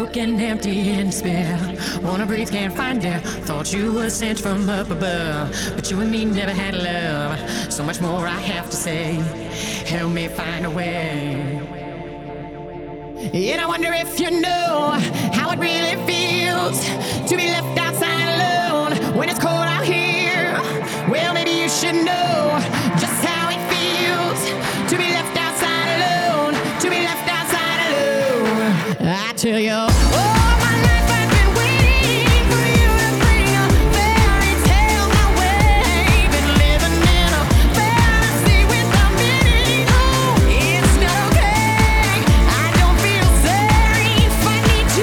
looking empty in despair. Wanna breathe, can't find air. Thought you were sent from up above, but you and me never had love. So much more I have to say. Help me find a way. And I wonder if you know how it really feels to be left outside alone when it's cold out here. Well, maybe you should know just how it feels to be left outside alone, to be left outside alone. I tell you, oh, my life I've been waiting for you to bring a fairy tale my way. Been living in a fantasy without meaning. Oh, it's not okay. I don't feel safe. I need to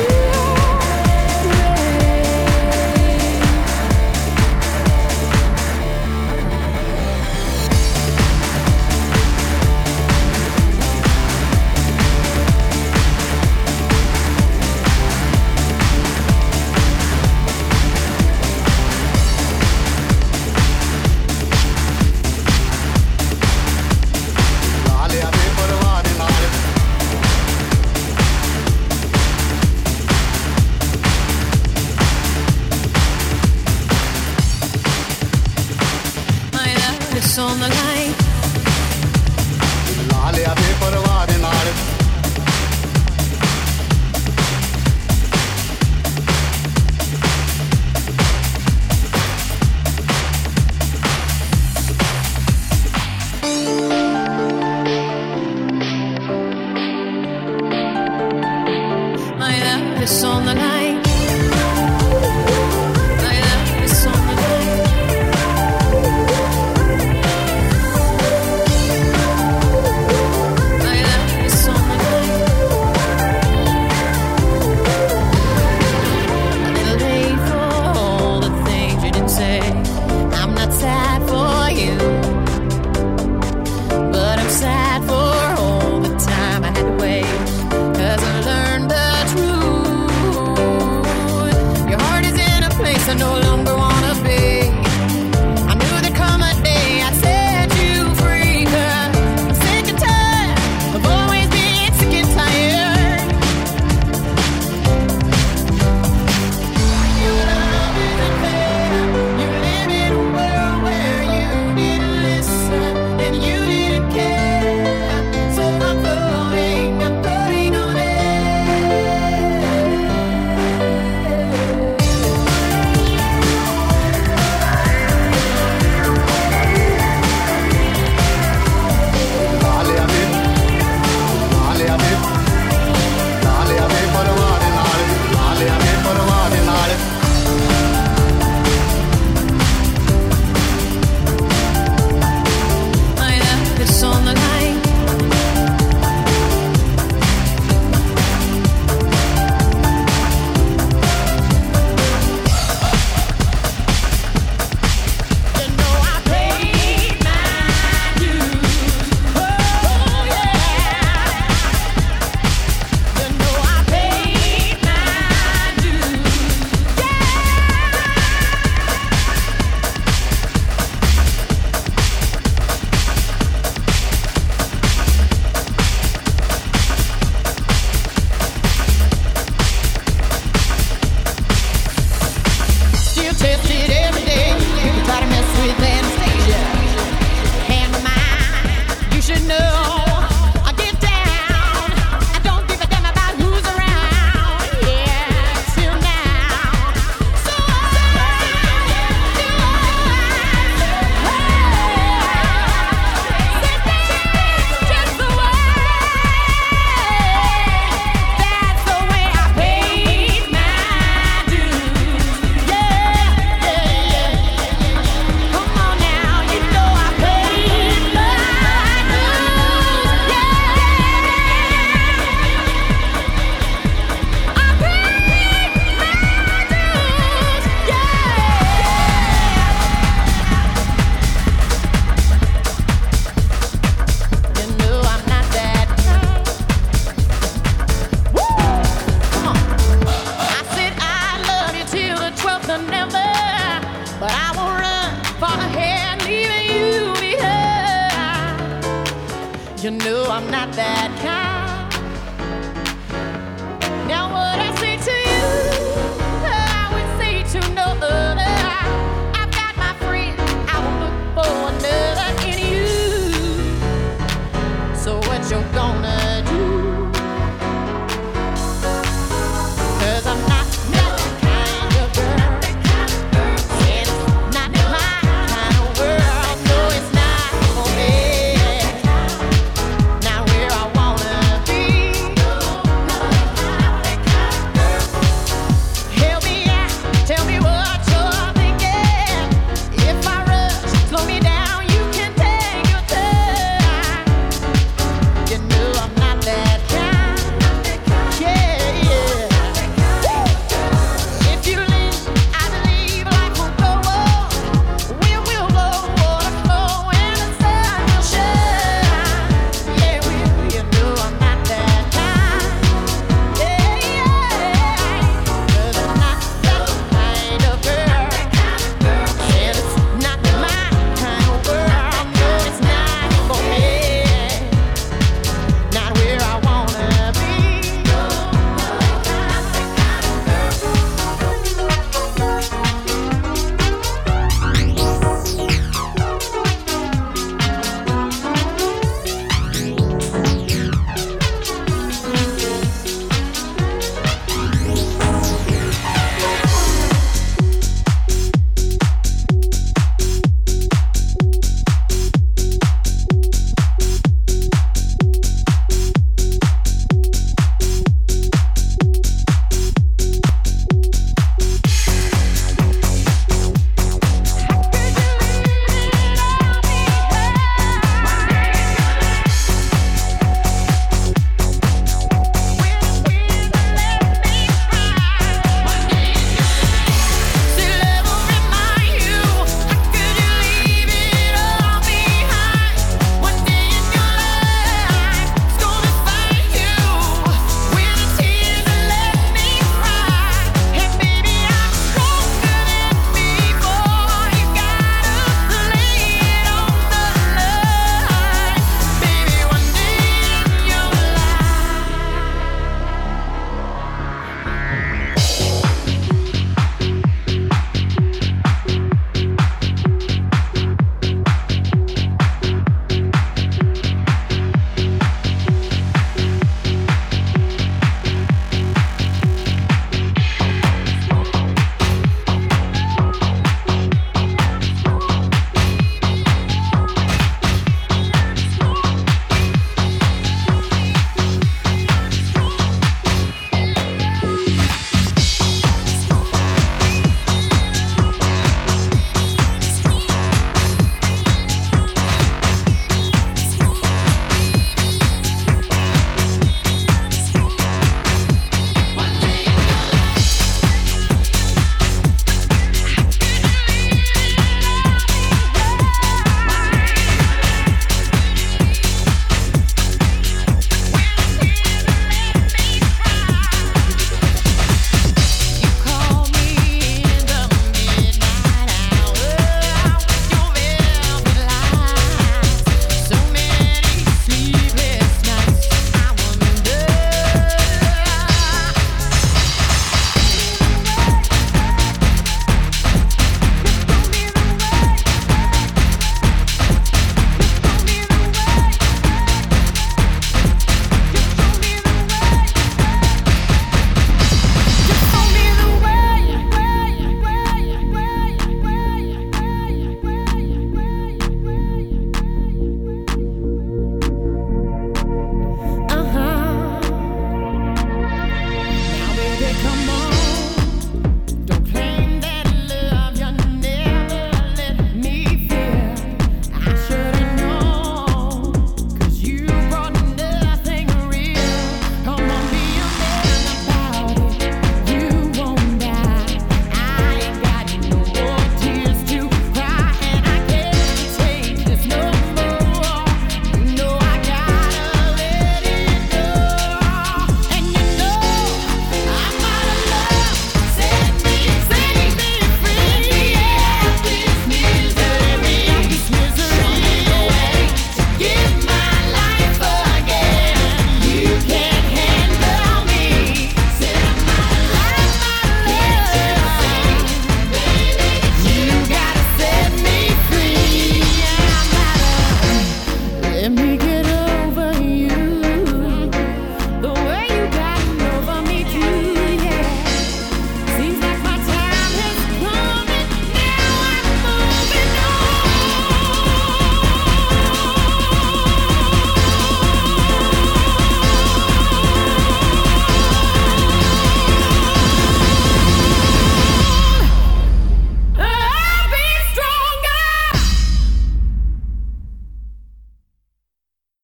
on the line. ਲਾਲਿਆ ਦੇ ਪਰਵਾਹ ਦੇ ਨਾਲ My love is on the line. I no longer wanna be. I knew there'd come a day I'd set you free. 'Cause I'm sick and tired of always being sick and tired. Your love isn't fair. You live in a world where you didn't listen and you didn't care. So I'm floating on air. On the line. You know I paid my dues. Oh yeah. You know I paid my dues. Yeah. Still tested every day. People try to mess with Anastasia. And my mind, you should know. I get down. I don't give a damn about who's around. Yeah, till now. So just the way. That's the way I paid my dues. Yeah. Come on now, you know I paid my dues. Yeah. I paid my dues. Yeah. You know I'm not that kind. Woo! Come on. I said I love you till the 12th of November, but I won't run far ahead, leaving you behind. You know I'm not that kind.